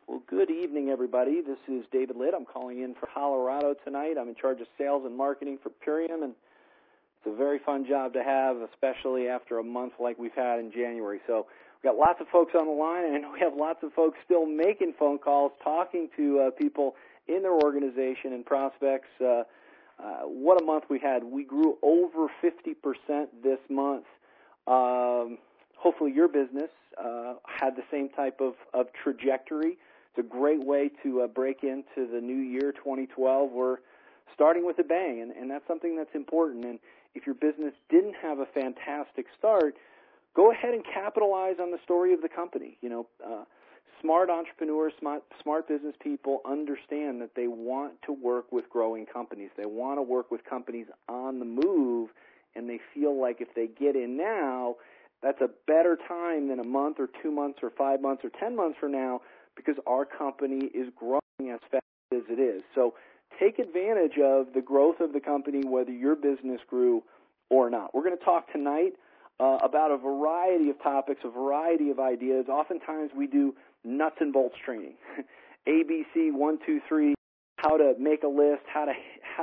Well, good evening, everybody. This is David Litt. I'm calling in for Colorado tonight. I'm in charge of sales and marketing for Purium, and it's a very fun job to have, especially after a month like we've had in January. So we've got lots of folks on the line, and we have lots of folks still making phone calls, talking to people in their organization and prospects. What a month we had. We grew over 50% this month. Hopefully your business had the same type of trajectory. It's a great way to break into the new year, 2012. We're starting with a bang, and that's something that's important. And if your business didn't have a fantastic start, go ahead and capitalize on the story of the company. You know, smart entrepreneurs, smart business people understand that they want to work with growing companies. They want to work with companies on the move, and they feel like if they get in now, that's a better time than a month or 2 months or 5 months or 10 months from now, because our company is growing as fast as it is. So take advantage of the growth of the company, whether your business grew or not. We're going to talk tonight about a variety of topics, a variety of ideas. Oftentimes we do nuts and bolts training, ABC 1, 2, 3, how to make a list, how to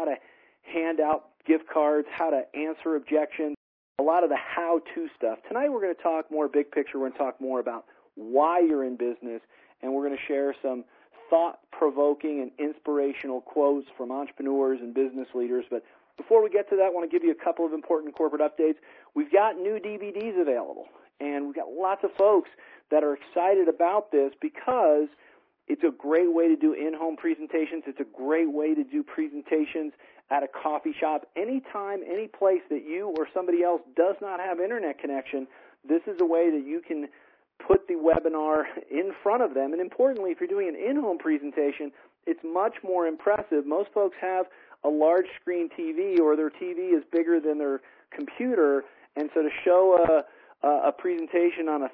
hand out gift cards, how to answer objections, a lot of the how-to stuff. Tonight we're going to talk more big picture. We're going to talk more about why you're in business, and we're going to share some thought-provoking and inspirational quotes from entrepreneurs and business leaders. But before we get to that, I want to give you a couple of important corporate updates. We've got new DVDs available, and we've got lots of folks that are excited about this because it's a great way to do in-home presentations. It's a great way to do presentations at a coffee shop. Anytime, any place that you or somebody else does not have internet connection, this is a way that you can put the webinar in front of them. And importantly, if you're doing an in-home presentation, it's much more impressive. Most folks have a large screen TV, or their TV is bigger than their computer, and so to show a presentation on a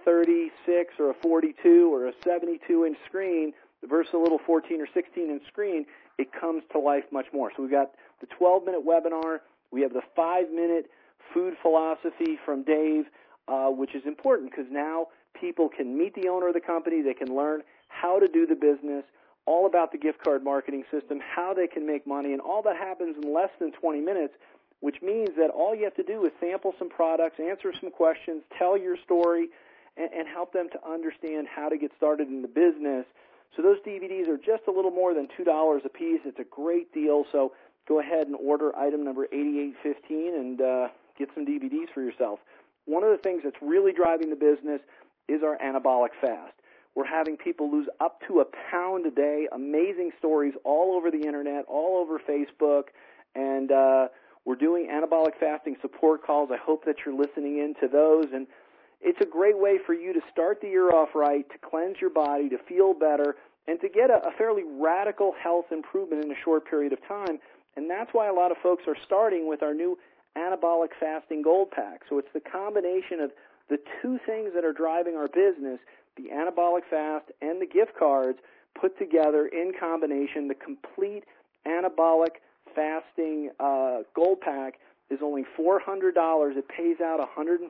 36 or a 42 or a 72-inch screen versus a little 14 or 16-inch screen, it comes to life much more. So we've got the 12-minute webinar. We have the 5-minute food philosophy from Dave, which is important because now people can meet the owner of the company. They can learn how to do the business, all about the gift card marketing system, how they can make money, and all that happens in less than 20 minutes, which means that all you have to do is sample some products, answer some questions, tell your story, and help them to understand how to get started in the business. So those DVDs are just a little more than $2 a piece. It's a great deal, so go ahead and order item number 8815 and get some DVDs for yourself. One of the things that's really driving the business is our anabolic fast. We're having people lose up to 1 pound a day, amazing stories all over the internet, all over Facebook, and we're doing anabolic fasting support calls. I hope that you're listening in to those, and it's a great way for you to start the year off right, to cleanse your body, to feel better, and to get a fairly radical health improvement in a short period of time. And that's why a lot of folks are starting with our new anabolic fasting gold pack. So it's the combination of the two things that are driving our business, the anabolic fast and the gift cards, put together in combination. The complete anabolic fasting gold pack is only $400. It pays out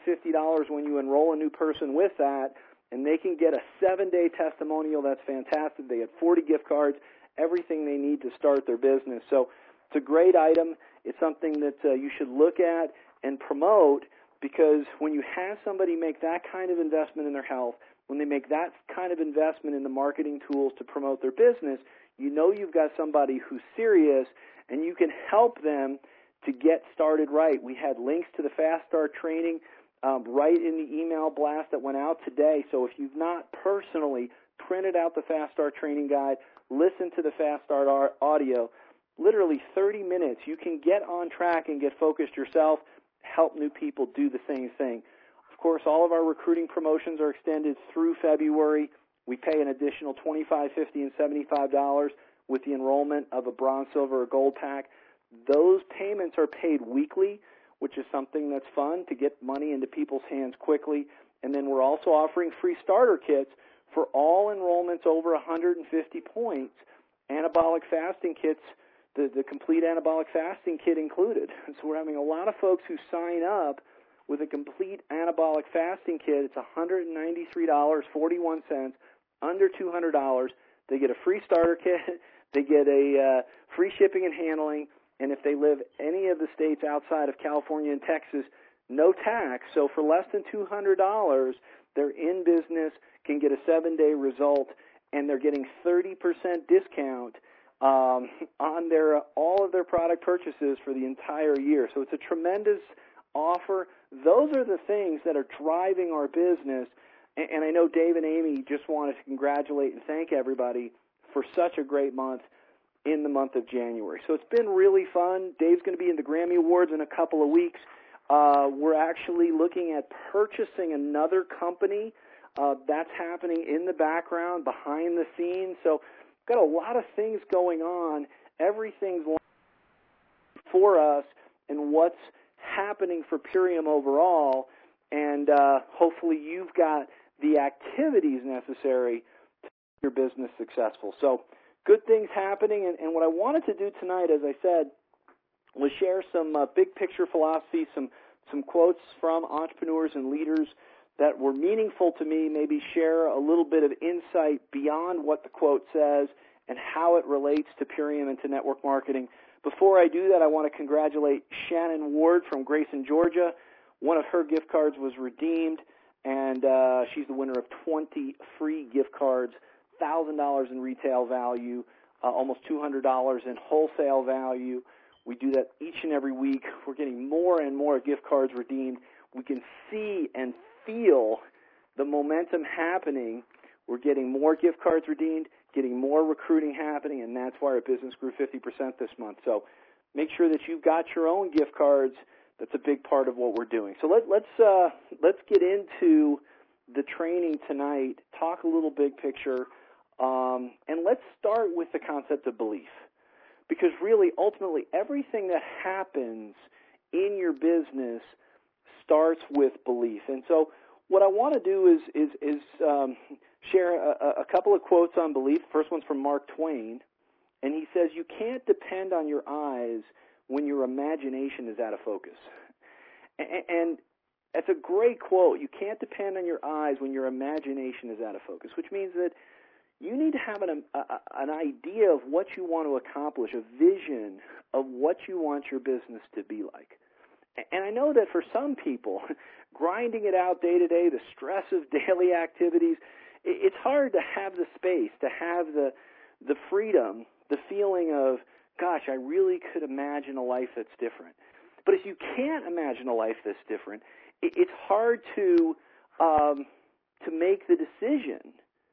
$150 when you enroll a new person with that, and they can get a 7-day testimonial. That's fantastic. They get 40 gift cards, everything they need to start their business. So it's a great item. It's something that you should look at and promote, because when you have somebody make that kind of investment in their health, when they make that kind of investment in the marketing tools to promote their business, you know you've got somebody who's serious, and you can help them to get started right. We had links to the Fast Start training right in the email blast that went out today. So if you've not personally printed out the Fast Start training guide, listen to the Fast Start audio. Literally 30 minutes, you can get on track and get focused yourself, help new people do the same thing. Of course, all of our recruiting promotions are extended through February. We pay an additional $25, $50, and $75 with the enrollment of a bronze, silver, or gold pack. Those payments are paid weekly, which is something that's fun to get money into people's hands quickly. And then we're also offering free starter kits for all enrollments over 150 points, anabolic fasting kits, the complete anabolic fasting kit included. So we're having a lot of folks who sign up with a complete anabolic fasting kit. It's $193.41, under $200. they get a free starter kit, they get a free shipping and handling, and if they live any of the states outside of California and Texas, no tax. So for less than $200, they're in business, can get a 7-day result, and they're getting 30% discount on all of their product purchases for the entire year. So it's a tremendous offer. Those are the things that are driving our business. And I know Dave and Amy just wanted to congratulate and thank everybody for such a great month in the month of January. So it's been really fun. Dave's going to be in the Grammy Awards in a couple of weeks. We're actually looking at purchasing another company. That's happening in the background, behind the scenes. So got a lot of things going on. Everything's for us and what's happening for Purium overall. And hopefully you've got the activities necessary to make your business successful. So good things happening. And what I wanted to do tonight, as I said, was share some big picture philosophy, some quotes from entrepreneurs and leaders that were meaningful to me, maybe share a little bit of insight beyond what the quote says and how it relates to Purium and to network marketing. Before I do that, I want to congratulate Shannon Ward from Grayson, Georgia. One of her gift cards was redeemed, and she's the winner of 20 free gift cards, $1,000 in retail value, almost $200 in wholesale value. We do that each and every week. We're getting more and more gift cards redeemed. We can see and feel the momentum happening. We're getting more gift cards redeemed, getting more recruiting happening, and that's why our business grew 50% this month. So make sure that you've got your own gift cards. That's a big part of what we're doing. So let's get into the training tonight, talk a little big picture, and let's start with the concept of belief. Because really, ultimately, everything that happens in your business starts with belief. And so what I want to do is share a couple of quotes on belief. First one's from Mark Twain, and he says, "You can't depend on your eyes when your imagination is out of focus." And that's a great quote. You can't depend on your eyes when your imagination is out of focus, which means that you need to have an idea of what you want to accomplish, a vision of what you want your business to be like. And I know that for some people, grinding it out day to day, the stress of daily activities, it's hard to have the space, to have the freedom, the feeling of, gosh, I really could imagine a life that's different. But if you can't imagine a life that's different, it's hard to make the decision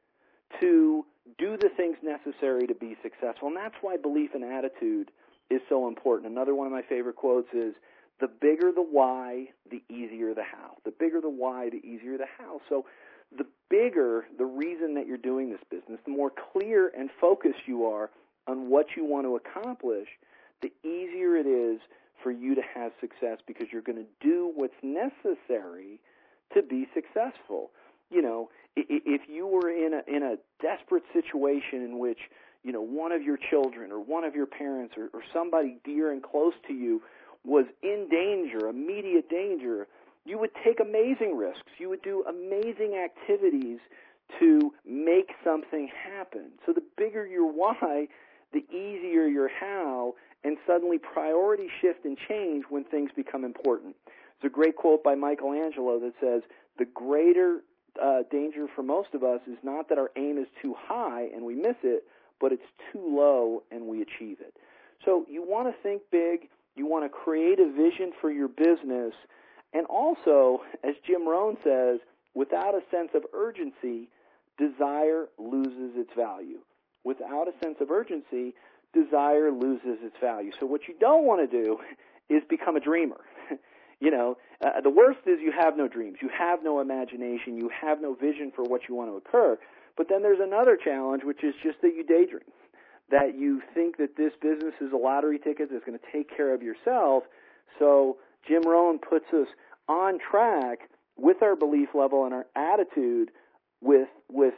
to do the things necessary to be successful. And that's why belief and attitude is so important. Another one of my favorite quotes is, "The bigger the why, the easier the how." The bigger the why, the easier the how. So the bigger the reason that you're doing this business, the more clear and focused you are on what you want to accomplish, the easier it is for you to have success, because you're going to do what's necessary to be successful. You know, if you were in a desperate situation in which, you know, one of your children or one of your parents or somebody dear and close to you was in danger, immediate danger, you would take amazing risks. You would do amazing activities to make something happen. So the bigger your why, the easier your how, and suddenly priorities shift and change when things become important. There's a great quote by Michelangelo that says, "The greater danger for most of us is not that our aim is too high and we miss it, but it's too low and we achieve it." So you want to think big. You want to create a vision for your business. And also, as Jim Rohn says, without a sense of urgency, desire loses its value. Without a sense of urgency, desire loses its value. So what you don't want to do is become a dreamer. You know, the worst is you have no dreams. You have no imagination. You have no vision for what you want to occur. But then there's another challenge, which is just that you daydream, that you think that this business is a lottery ticket that's going to take care of yourself. So Jim Rohn puts us on track with our belief level and our attitude with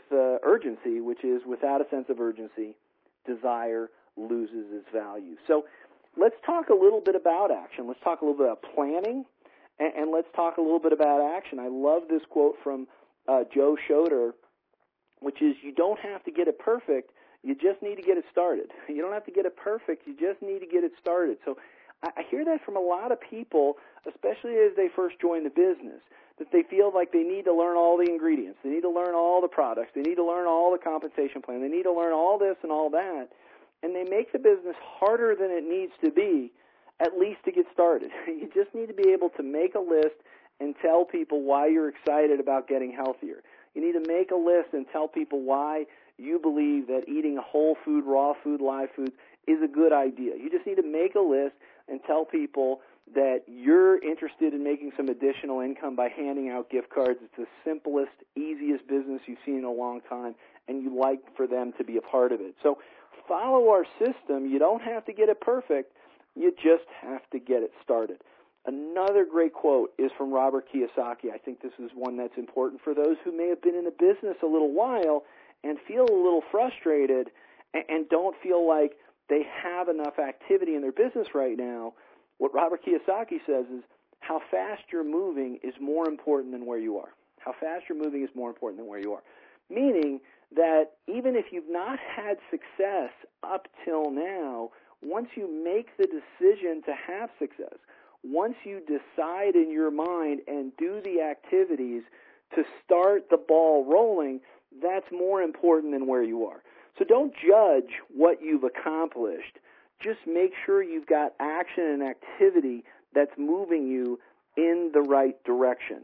urgency, which is without a sense of urgency, desire loses its value. So let's talk a little bit about action. Let's talk a little bit about planning, and let's talk a little bit about action. I love this quote from Joe Schroeder, which is, "You don't have to get it perfect. You just need to get it started. You don't have to get it perfect. You just need to get it started. So I hear that from a lot of people, especially as they first join the business, that they feel like they need to learn all the ingredients. They need to learn all the products. They need to learn all the compensation plan. They need to learn all this and all that. And they make the business harder than it needs to be, at least to get started. You just need to be able to make a list and tell people why you're excited about getting healthier. You need to make a list and tell people why you believe that eating whole food, raw food, live food is a good idea. You just need to make a list and tell people that you're interested in making some additional income by handing out gift cards. It's the simplest, easiest business you've seen in a long time, and you like for them to be a part of it. So follow our system. You don't have to get it perfect. You just have to get it started. Another great quote is from Robert Kiyosaki. I think this is one that's important for those who may have been in the business a little while and feel a little frustrated and don't feel like they have enough activity in their business right now. What Robert Kiyosaki says is, how fast you're moving is more important than where you are. How fast you're moving is more important than where you are. Meaning that even if you've not had success up till now, once you make the decision to have success, once you decide in your mind and do the activities to start the ball rolling, that's more important than where you are. So don't judge what you've accomplished. Just make sure you've got action and activity that's moving you in the right direction.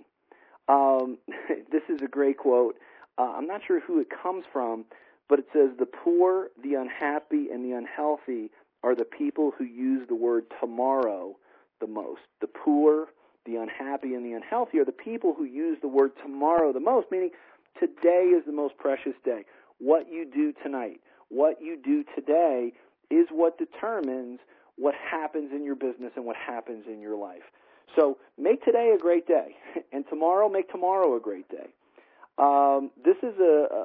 This is a great quote. I'm not sure who it comes from, but it says, the poor, the unhappy, and the unhealthy are the people who use the word tomorrow the most. The poor, the unhappy, and the unhealthy are the people who use the word tomorrow the most, meaning today is the most precious day. What you do tonight, what you do today is what determines what happens in your business and what happens in your life. So make today a great day, and tomorrow, make tomorrow a great day. This is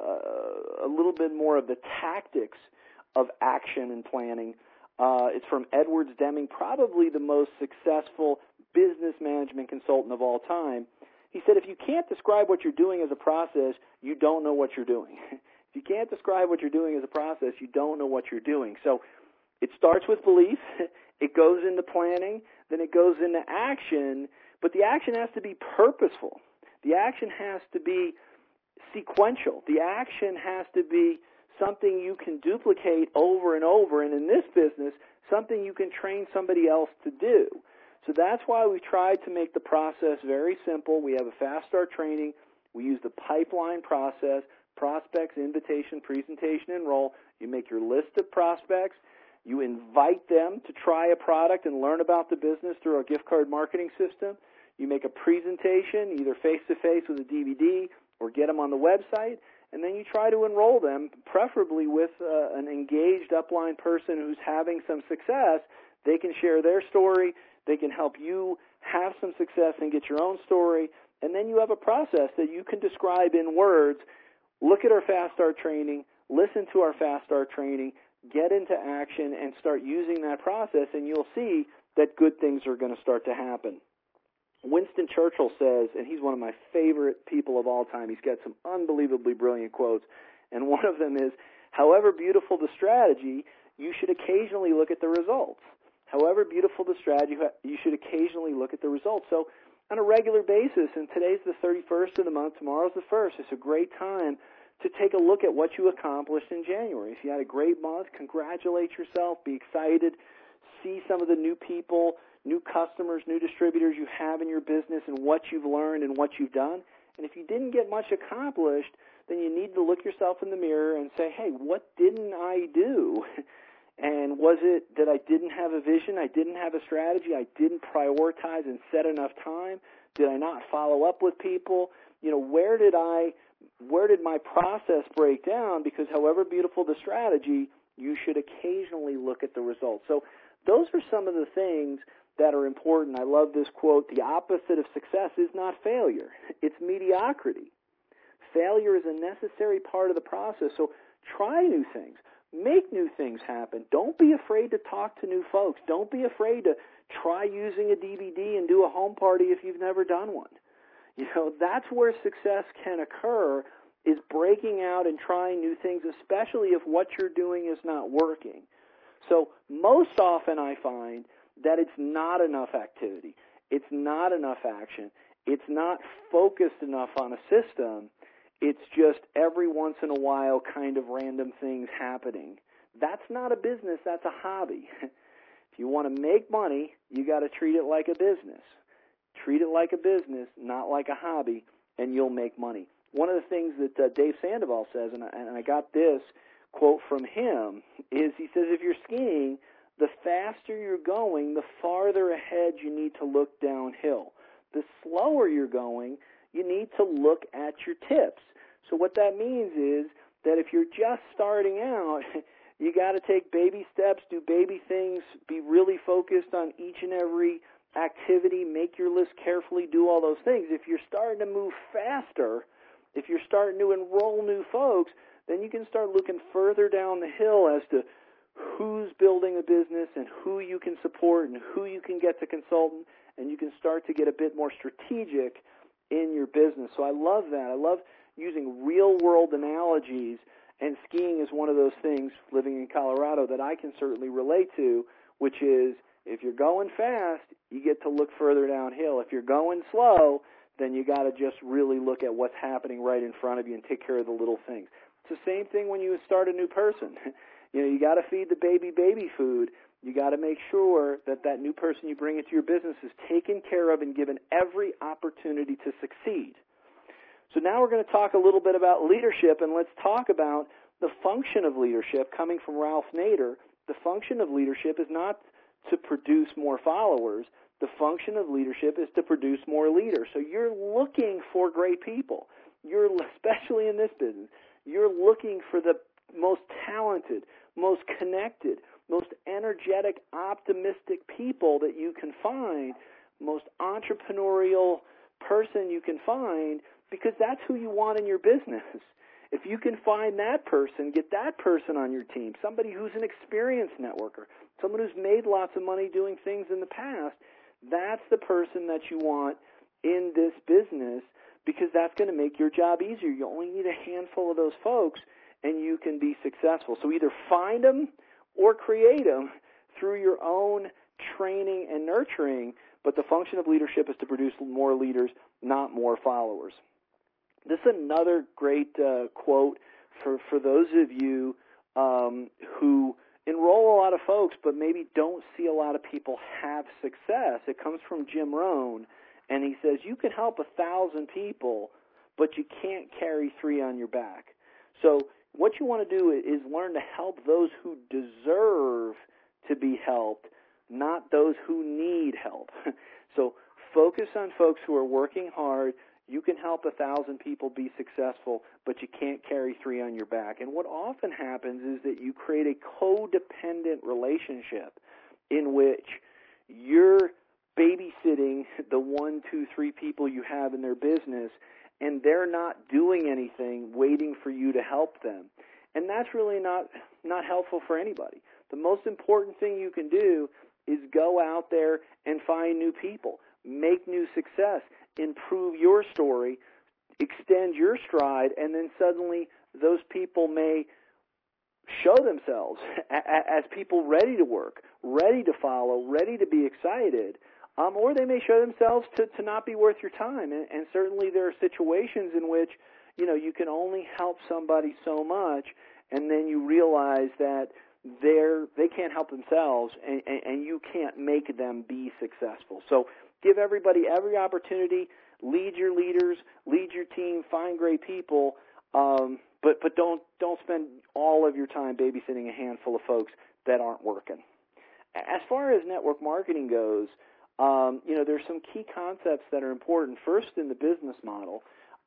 a little bit more of the tactics of action and planning. It's from Edwards Deming, probably the most successful business management consultant of all time. He said, if you can't describe what you're doing as a process, you don't know what you're doing. If you can't describe what you're doing as a process, you don't know what you're doing. So it starts with belief, it goes into planning, then it goes into action, but the action has to be purposeful. The action has to be sequential. The action has to be something you can duplicate over and over, and in this business, something you can train somebody else to do. So that's why we tried to make the process very simple. We have a fast start training. We use the pipeline process, prospects, invitation, presentation, enroll. You make your list of prospects. You invite them to try a product and learn about the business through our gift card marketing system. You make a presentation, either face-to-face with a DVD or get them on the website, and then you try to enroll them, preferably with an engaged upline person who's having some success. They can share their story. They can help you have some success and get your own story, and then you have a process that you can describe in words. Look at our Fast Start training, listen to our Fast Start training, get into action, and start using that process, and you'll see that good things are going to start to happen. Winston Churchill says, and he's one of my favorite people of all time, he's got some unbelievably brilliant quotes, and one of them is, however beautiful the strategy, you should occasionally look at the results. However beautiful the strategy, you should occasionally look at the results. So on a regular basis, and today's the 31st of the month, tomorrow's the 1st, it's a great time to take a look at what you accomplished in January. If you had a great month, congratulate yourself, be excited, see some of the new people, new customers, new distributors you have in your business and what you've learned and what you've done. And if you didn't get much accomplished, then you need to look yourself in the mirror and say, hey, what didn't I do? And was it that I didn't have a vision, I didn't have a strategy, I didn't prioritize and set enough time? Did I not follow up with people? You know, where did my process break down? Because however beautiful the strategy, you should occasionally look at the results. So those are some of the things that are important. I love this quote, the opposite of success is not failure, it's mediocrity. Failure is a necessary part of the process, so try new things. Make new things happen. Don't be afraid to talk to new folks. Don't be afraid to try using a DVD and do a home party if you've never done one. You know, that's where success can occur is breaking out and trying new things, especially if what you're doing is not working. So most often I find that it's not enough activity. It's not enough action. It's not focused enough on a system. It's just every once in a while kind of random things happening. That's not a business. That's a hobby. If you want to make money, you got to treat it like a business. Treat it like a business, not like a hobby, and you'll make money. One of the things that Dave Sandoval says, and I got this quote from him, is he says, if you're skiing, the faster you're going, the farther ahead you need to look downhill. The slower you're going, you need to look at your tips. So what that means is that if you're just starting out, you got to take baby steps, do baby things, be really focused on each and every activity, make your list carefully, do all those things. If you're starting to move faster, if you're starting to enroll new folks, then you can start looking further down the hill as to who's building a business and who you can support and who you can get to consultant, and you can start to get a bit more strategic in your business. So I love that. I love using real-world analogies, and skiing is one of those things, living in Colorado, that I can certainly relate to, which is if you're going fast, you get to look further downhill. If you're going slow, then you got to just really look at what's happening right in front of you and take care of the little things. It's the same thing when you start a new person. You got to feed the baby food. You got to make sure that that new person you bring into your business is taken care of and given every opportunity to succeed. So now we're going to talk a little bit about leadership, and let's talk about the function of leadership. Coming from Ralph Nader, the function of leadership is not to produce more followers. The function of leadership is to produce more leaders. So you're looking for great people. You're, especially in this business, you're looking for the most talented, most connected, most energetic, optimistic people that you can find, most entrepreneurial person you can find, because that's who you want in your business. If you can find that person, get that person on your team, somebody who's an experienced networker, someone who's made lots of money doing things in the past, that's the person that you want in this business, because that's going to make your job easier. You only need a handful of those folks, and you can be successful. So either find them or create them through your own training and nurturing, but the function of leadership is to produce more leaders, not more followers. This is another great quote for those of you who enroll a lot of folks but maybe don't see a lot of people have success. It comes from Jim Rohn, and he says, you can help 1,000 people, but you can't carry 3 on your back. So what you want to do is learn to help those who deserve to be helped, not those who need help. So focus on folks who are working hard. You can help 1,000 people be successful, but you can't carry 3 on your back. And what often happens is that you create a codependent relationship in which you're babysitting the 1, 2, 3 people you have in their business, and they're not doing anything waiting for you to help them. And that's really not helpful for anybody. The most important thing you can do is go out there and find new people, make new success, improve your story, extend your stride, and then suddenly those people may show themselves as people ready to work, ready to follow, ready to be excited, or they may show themselves to not be worth your time. And certainly there are situations in which, you can only help somebody so much, and then you realize that they can't help themselves, and you can't make them be successful. So give everybody every opportunity, lead your leaders, lead your team, find great people, but don't spend all of your time babysitting a handful of folks that aren't working. As far as network marketing goes, there's some key concepts that are important. First, in the business model,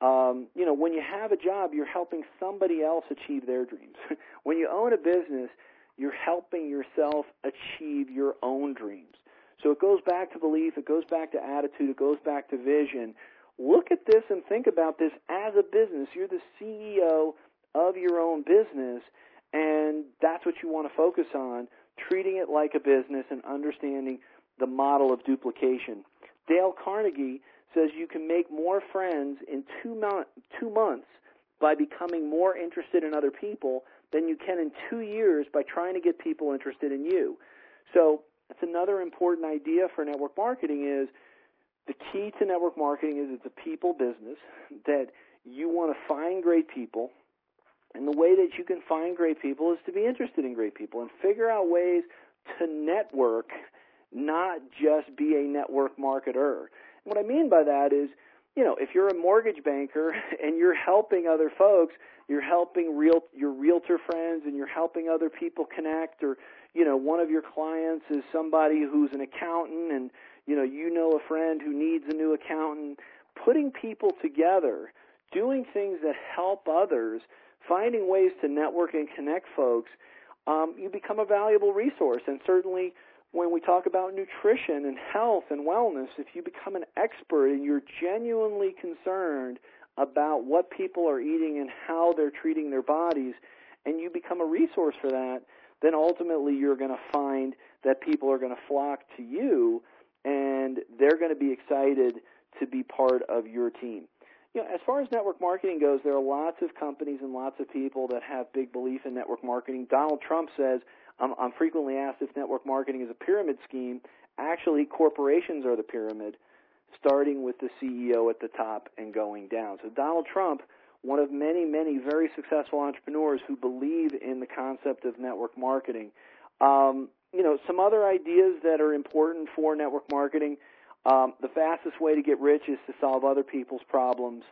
when you have a job, you're helping somebody else achieve their dreams. When you own a business, you're helping yourself achieve your own dreams. So it goes back to belief, it goes back to attitude, it goes back to vision. Look at this and think about this as a business. You're the CEO of your own business, and that's what you want to focus on, treating it like a business and understanding the model of duplication. Dale Carnegie says you can make more friends in 2 months by becoming more interested in other people than you can in 2 years by trying to get people interested in you. So that's another important idea for network marketing is the key to network marketing is it's a people business, that you want to find great people, and the way that you can find great people is to be interested in great people and figure out ways to network, not just be a network marketer. What I mean by that is, if you're a mortgage banker and you're helping other folks, you're helping your realtor friends and you're helping other people connect, or, one of your clients is somebody who's an accountant and, you know a friend who needs a new accountant. Putting people together, doing things that help others, finding ways to network and connect folks, you become a valuable resource. And certainly when we talk about nutrition and health and wellness, if you become an expert and you're genuinely concerned about what people are eating and how they're treating their bodies, and you become a resource for that, then ultimately you're going to find that people are going to flock to you, and they're going to be excited to be part of your team. As far as network marketing goes, there are lots of companies and lots of people that have big belief in network marketing. Donald Trump says, I'm frequently asked if network marketing is a pyramid scheme. Actually, corporations are the pyramid, starting with the CEO at the top and going down. So Donald Trump, one of many, many very successful entrepreneurs who believe in the concept of network marketing. Some other ideas that are important for network marketing. The fastest way to get rich is to solve other people's problems.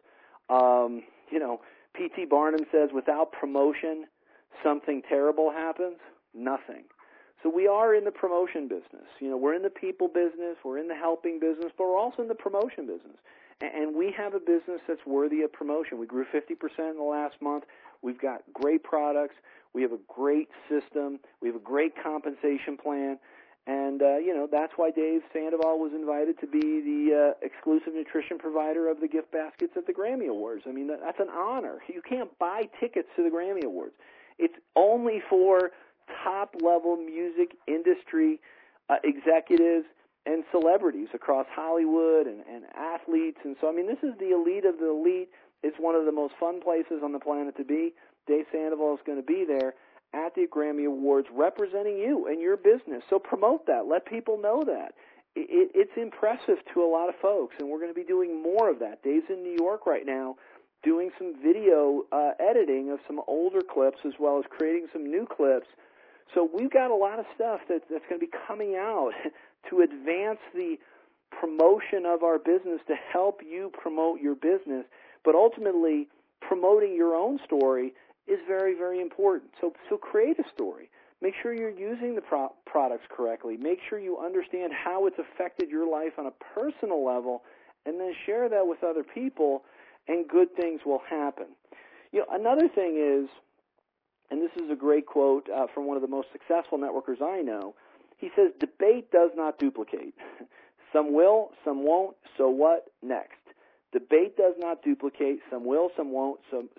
P.T. Barnum says, without promotion, something terrible happens. Nothing. So we are in the promotion business. We're in the people business, we're in the helping business, but we're also in the promotion business. And we have a business that's worthy of promotion. We grew 50% in the last month. We've got great products. We have a great system. We have a great compensation plan. And, that's why Dave Sandoval was invited to be the exclusive nutrition provider of the gift baskets at the Grammy Awards. I mean, that's an honor. You can't buy tickets to the Grammy Awards. It's only for top-level music industry executives and celebrities across Hollywood and athletes. And so, this is the elite of the elite. It's one of the most fun places on the planet to be. Dave Sandoval is going to be there at the Grammy Awards representing you and your business. So promote that. Let people know that. It's impressive to a lot of folks, and we're going to be doing more of that. Dave's in New York right now doing some video editing of some older clips as well as creating some new clips. So we've got a lot of stuff that's going to be coming out to advance the promotion of our business, to help you promote your business. But ultimately, promoting your own story is very, very important. So create a story. Make sure you're using the products correctly. Make sure you understand how it's affected your life on a personal level, and then share that with other people, and good things will happen. Another thing is, and this is a great quote from one of the most successful networkers I know. He says, debate does not duplicate. Some will, some won't, so what next? Debate does not duplicate. Some will, some won't,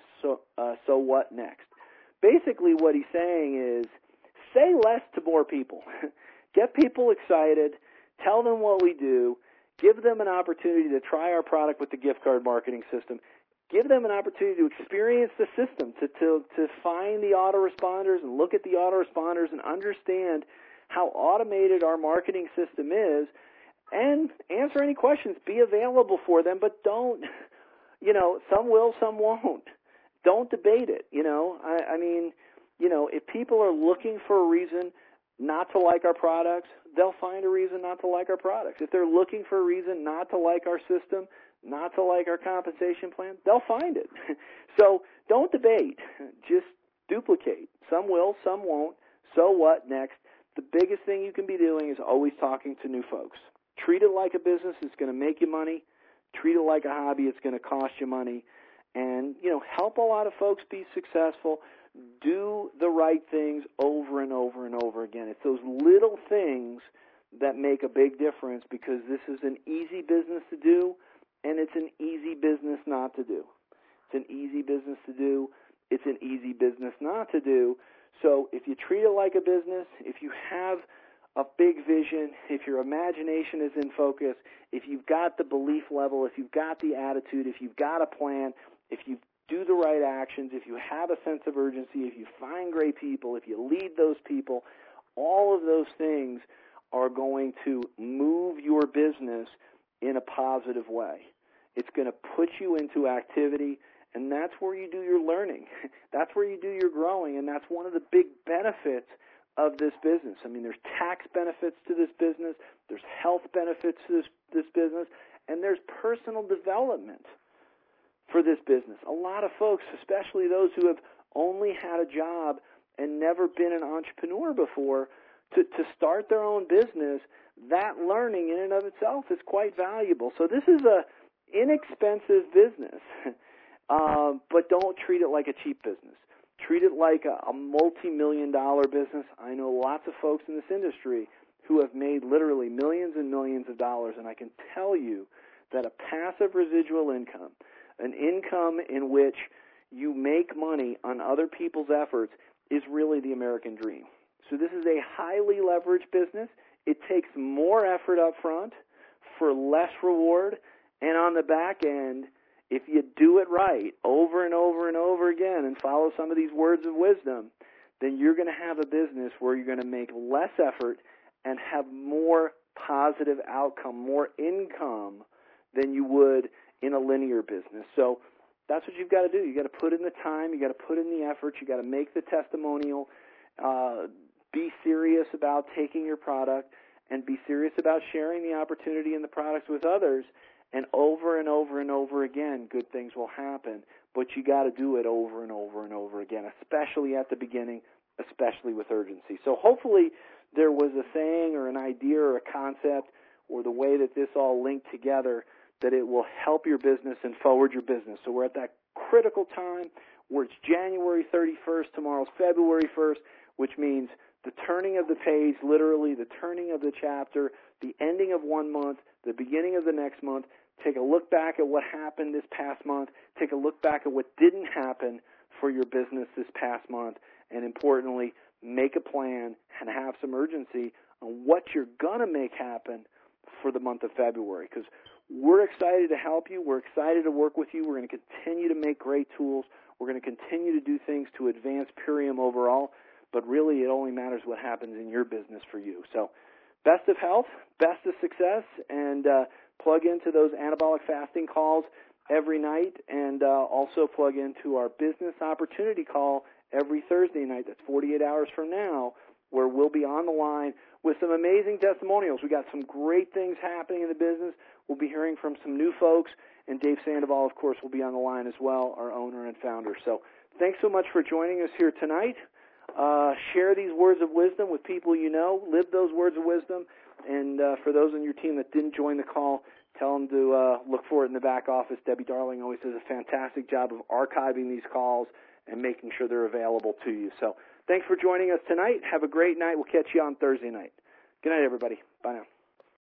so what next? Basically what he's saying is, say less to more people. Get people excited. Tell them what we do. Give them an opportunity to try our product with the gift card marketing system. Give them an opportunity to experience the system, to find the autoresponders and look at the autoresponders and understand how automated our marketing system is, and answer any questions. Be available for them, but don't, some will, some won't. Don't debate it, if people are looking for a reason not to like our products, they'll find a reason not to like our products. If they're looking for a reason not to like our system, not to like our compensation plan, they'll find it. So don't debate. Just duplicate. Some will, some won't. So what next? The biggest thing you can be doing is always talking to new folks. Treat it like a business. It's going to make you money. Treat it like a hobby. It's going to cost you money. And, help a lot of folks be successful. Do the right things over and over and over again. It's those little things that make a big difference, because this is an easy business to do, and it's an easy business not to do. It's an easy business to do. It's an easy business not to do. So if you treat it like a business, if you have a big vision, if your imagination is in focus, if you've got the belief level, if you've got the attitude, if you've got a plan, if you've do the right actions, if you have a sense of urgency, if you find great people, if you lead those people, all of those things are going to move your business in a positive way. It's going to put you into activity, and that's where you do your learning. That's where you do your growing, and that's one of the big benefits of this business. I mean, there's tax benefits to this business, there's health benefits to this business, and there's personal development for this business. A lot of folks, especially those who have only had a job and never been an entrepreneur before, to start their own business, that learning in and of itself is quite valuable. So this is a inexpensive business, but don't treat it like a cheap business. Treat it like a multi-million-dollar business. I know lots of folks in this industry who have made literally millions and millions of dollars, and I can tell you that a passive residual income, an income in which you make money on other people's efforts, is really the American dream. So this is a highly leveraged business. It takes more effort up front for less reward, and on the back end, if you do it right over and over and over again and follow some of these words of wisdom, then you're going to have a business where you're going to make less effort and have more positive outcome, more income than you would in a linear business. So that's what you've got to do. You've got to put in the time. You've got to put in the effort. You've got to make the testimonial. Be serious about taking your product and be serious about sharing the opportunity and the products with others. And over and over and over again, good things will happen. But you got to do it over and over and over again, especially at the beginning, especially with urgency. So hopefully there was a saying or an idea or a concept or the way that this all linked together that it will help your business and forward your business. So we're at that critical time where it's January 31st, tomorrow's February 1st, which means the turning of the page, literally the turning of the chapter, the ending of one month, the beginning of the next month. Take a look back at what happened this past month. Take a look back at what didn't happen for your business this past month. And importantly, make a plan and have some urgency on what you're going to make happen for the month of February. Because we're excited to help you. We're excited to work with you. We're going to continue to make great tools. We're going to continue to do things to advance Purium overall. But really, it only matters what happens in your business for you. So best of health, best of success, and plug into those anabolic fasting calls every night, and also plug into our business opportunity call every Thursday night. That's 48 hours from now, where we'll be on the line with some amazing testimonials. We got some great things happening in the business. We'll be hearing from some new folks, and Dave Sandoval, of course, will be on the line as well, our owner and founder. So thanks so much for joining us here tonight. Share these words of wisdom with people you know. Live those words of wisdom. And for those on your team that didn't join the call, tell them to look for it in the back office. Debbie Darling always does a fantastic job of archiving these calls and making sure they're available to you. So thanks for joining us tonight. Have a great night. We'll catch you on Thursday night. Good night, everybody. Bye now.